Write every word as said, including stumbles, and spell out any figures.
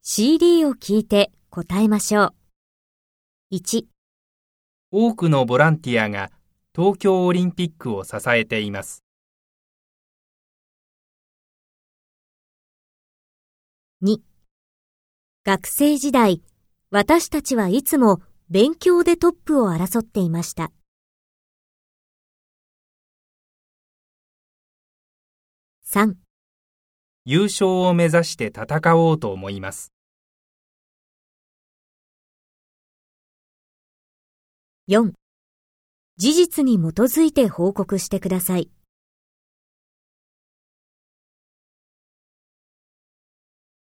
シーディー を聞いて答えましょう。いち、 多くのボランティアが東京オリンピックを支えています。 に、学生時代、私たちはいつも勉強でトップを争っていました。さん、 優勝を目指して戦おうと思います。 よん、事実に基づいて報告してください。